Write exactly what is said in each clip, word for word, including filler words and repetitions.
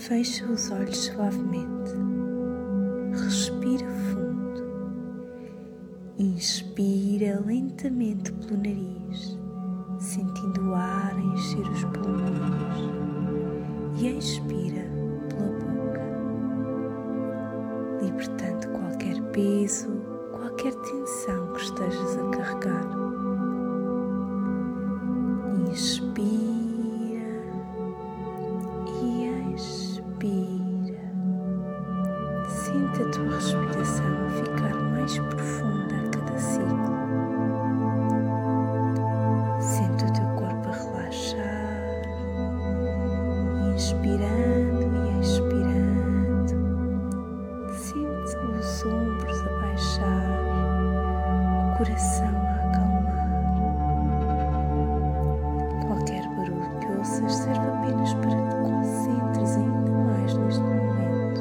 Fecha os olhos suavemente. Respira fundo. Inspira lentamente pelo nariz, sentindo o ar encher os pulmões. E expira pela boca, libertando qualquer peso, qualquer tensão que estejas a carregar. Inspira e expira. Sinta a tua respiração a ficar mais profunda a cada ciclo. Sente o teu corpo a relaxar, inspirando e expirando. Sente os ombros a baixar, o coração a acalmar. Qualquer barulho que ouças serve apenas para que te concentres ainda mais neste momento.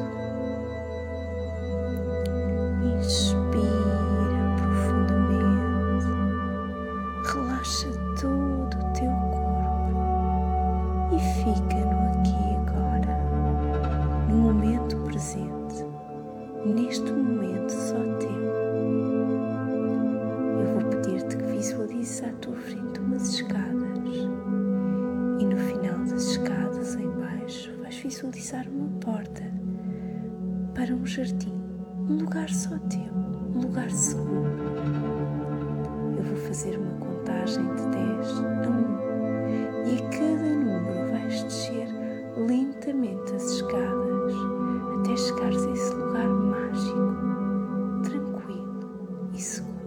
Inspira profundamente, relaxa todo o teu corpo e fica no aqui e agora, no momento presente, neste momento só teu. Eu vou pedir-te que visualizes à tua frente umas escadas e no final das escadas em baixo vais visualizar uma porta para um jardim, um lugar só teu, um lugar seguro. Eu vou fazer uma contagem de dez a um e a cada número vais descer lentamente as escadas até chegares a esse lugar mágico, tranquilo e seguro.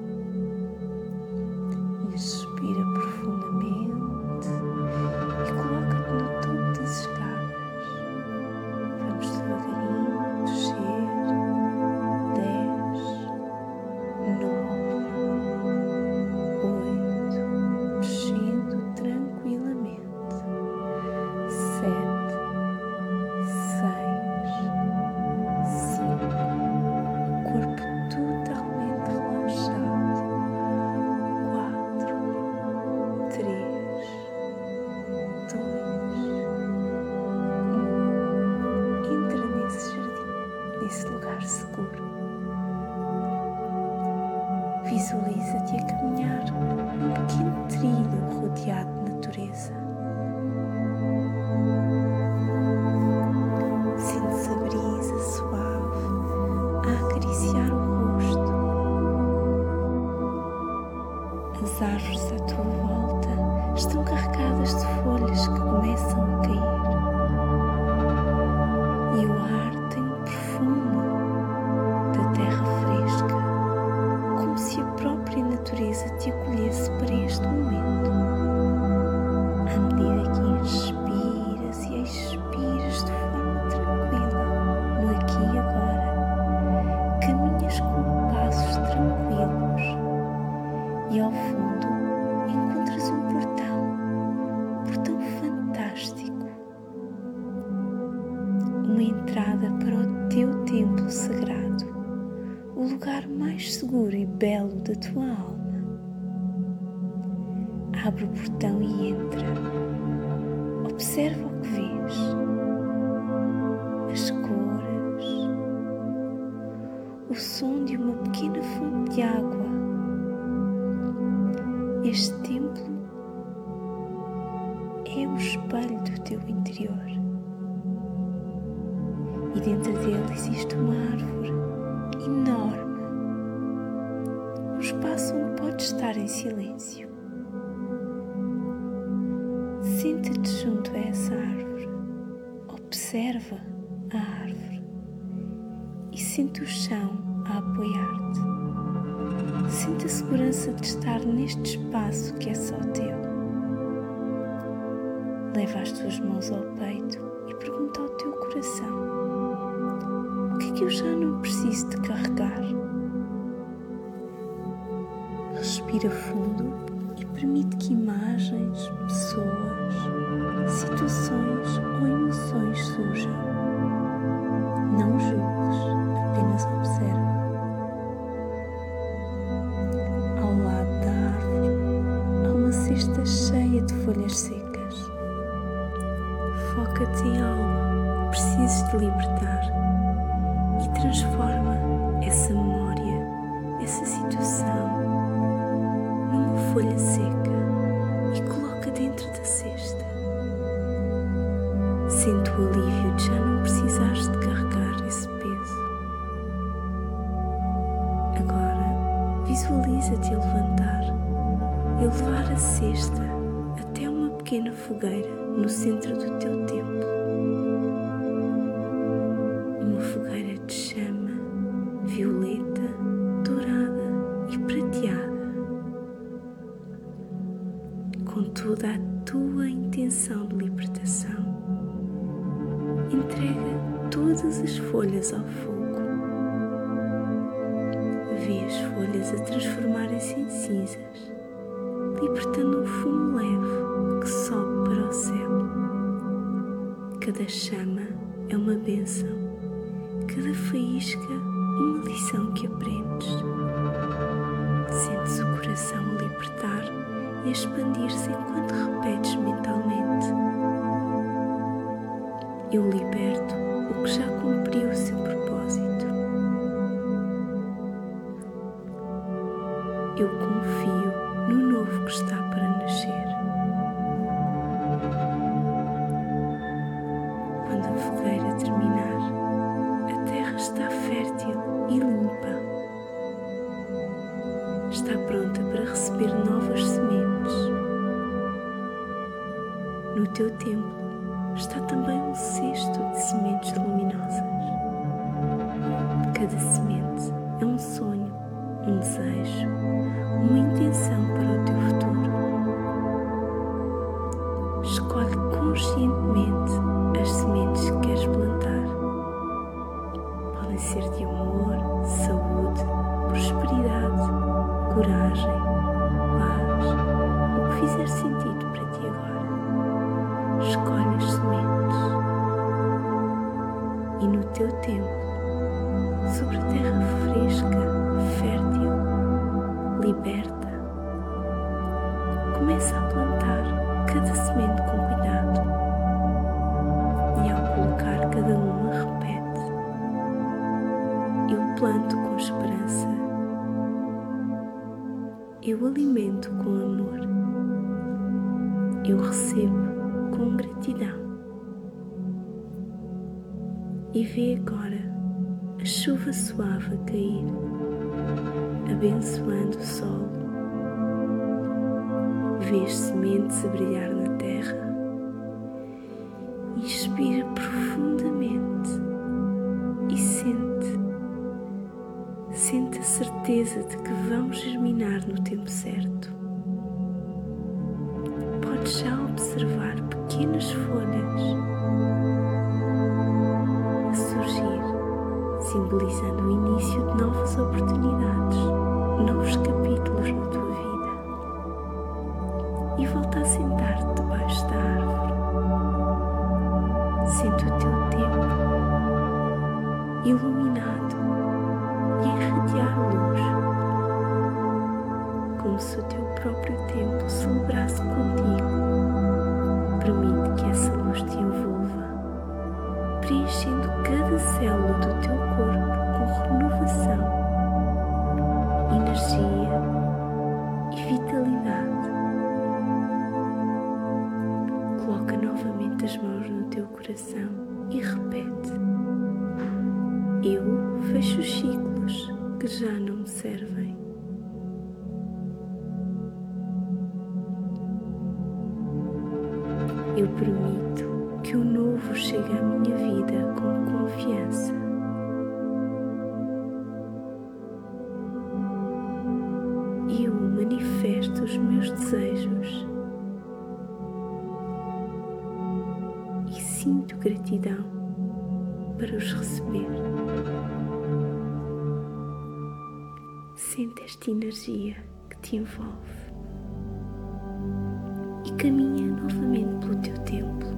Inspira profundamente e coloca-te no topo das escadas. Vamos devagarinho descer. Dez, nove, oito, descendo tranquilamente. Sete, seis, cinco, corpo totalmente relaxado. Quatro, três, dois, um. Entra nesse jardim, nesse lugar seguro. Visualiza-te a caminhar num pequeno trilho rodeado de natureza. Sentes a brisa suave a acariciar o rosto. As árvores à tua volta estão carregadas de folhas que começam a cair. E o ar tem um perfume da terra fresca, como se a própria natureza te acolhesse para este momento. À medida que inspiras e expiras de forma tranquila, no aqui e agora, caminhas com passos tranquilos e ao fundo encontras um portão, um portão fantástico, uma entrada para o teu templo sagrado, o lugar mais seguro e belo da tua alma. Abre o portão e entra. Observa o que vês, as cores, o som de uma pequena fonte de água. Este templo é o espelho do teu interior. E dentro dele existe uma árvore enorme, um espaço onde podes estar em silêncio. Senta-te junto a essa árvore, observa a árvore e sente o chão a apoiar-te. Sente a segurança de estar neste espaço que é só teu. Leva as tuas mãos ao peito e pergunta ao teu coração: o que é que eu já não preciso de carregar? Respira fundo e permite que imagens, pessoas, situações ou emoções surjam. Não julgues, apenas observa. Ao lado da árvore há uma cesta cheia de folhas secas. Foca-te em algo que precises de libertar e transforma essa memória, essa situação, numa folha seca e coloca dentro da cesta. Sente o alívio de já não precisares de carregar esse peso. Agora visualiza-te a levantar e levar a cesta até uma pequena fogueira no centro do teu templo. Uma fogueira de chama violeta, dourada e prateada, com toda a tua intenção de libertação. Entrega todas as folhas ao fogo. Vê as folhas a transformarem-se em cinzas, libertando um fumo leve que sobe para o céu. Cada chama é uma bênção, cada faísca uma lição que aprendes. Sentes o coração a libertar e a expandir-se enquanto repetes mentalmente: eu liberto o que já cumpriu o seu propósito. Eu confio no novo que está para nascer. Quando a fogueira terminar, a terra está fértil e limpa. Está pronta para receber novas sementes. No teu templo está também um cesto de sementes luminosas. Cada semente é um sonho, um desejo, uma intenção para o teu futuro. Escolhe conscientemente as sementes que queres plantar. Podem ser de amor, saúde, prosperidade, coragem, paz, o que fizer sentido para ti agora. Escolhe as sementes e no teu templo, sobre a terra fresca, fértil, liberta, começa a plantar cada semente com cuidado e ao colocar cada uma repete: eu planto com esperança, eu alimento com amor, eu recebo com gratidão. E vê agora a chuva suave a cair, abençoando o solo. Vê as sementes a brilhar na terra e expira profundamente e sente, sente a certeza de que vão germinar no tempo certo. Podes já observar pequenas folhas a surgir, simbolizando o início de novas oportunidades, novos capítulos na tua vida. E volta a sentar-te debaixo da árvore. Sente o teu tempo iluminado e a irradiar luz, como se o teu próprio templo celebrasse contigo. Permite que essa luz te envolva, preenchendo cada célula do teu corpo com renovação, energia e vitalidade. Coloca novamente as mãos no teu coração e repete: eu fecho os ciclos que já não me servem. Eu permito que o novo chegue à minha vida com confiança. Eu manifesto os meus desejos e sinto gratidão para os receber. Sente esta energia que te envolve e caminha novamente pelo teu templo,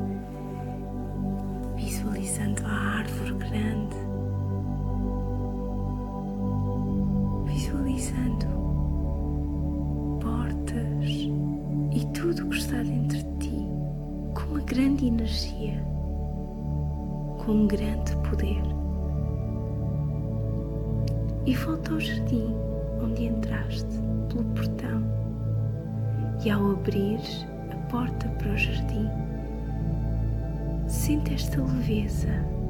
visualizando a árvore grande, visualizando portas e tudo o que está dentro de ti com uma grande energia, com grande poder. E volta ao jardim onde entraste pelo portão. E ao abrir a porta para o jardim, sente esta leveza.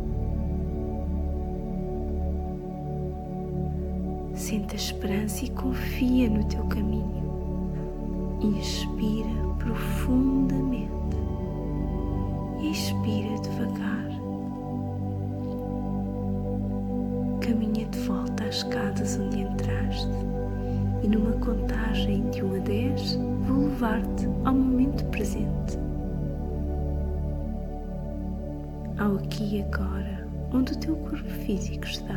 Sente a esperança e confia no teu caminho. Inspira profundamente e expira devagar. Caminha de volta às escadas onde entraste e numa contagem de um a dez vou levar-te ao momento presente. Ao aqui e agora, onde o teu corpo físico está.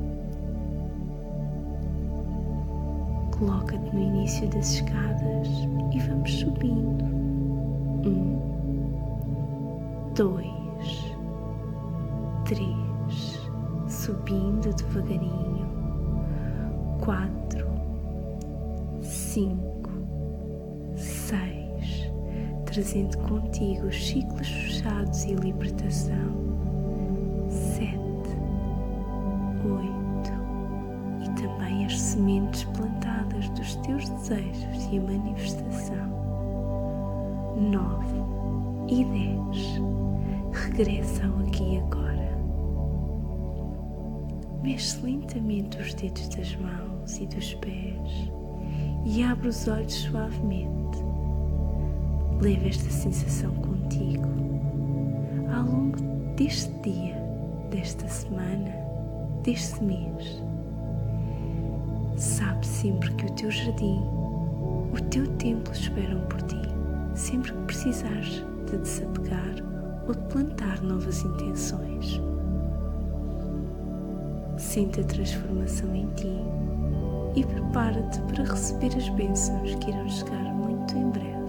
Coloca-te no início das escadas e vamos subindo. Um, dois, três, subindo devagarinho. Quatro, cinco, seis, trazendo contigo os ciclos fechados e a libertação. Sete, oito, e também as sementes plantadas dos teus desejos e a manifestação. Nove e dez, regressa ao aqui e agora. Mexe lentamente os dedos das mãos e dos pés e abre os olhos suavemente. Leva esta sensação contigo ao longo deste dia, desta semana, deste mês. Sabe sempre que o teu jardim, o teu templo esperam por ti, sempre que precisares de desapegar ou de plantar novas intenções. Sente a transformação em ti e prepara-te para receber as bênçãos que irão chegar muito em breve.